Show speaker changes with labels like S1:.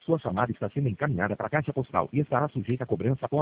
S1: Sua chamada está sendo encaminhada para a caixa postal e estará sujeita a cobrança após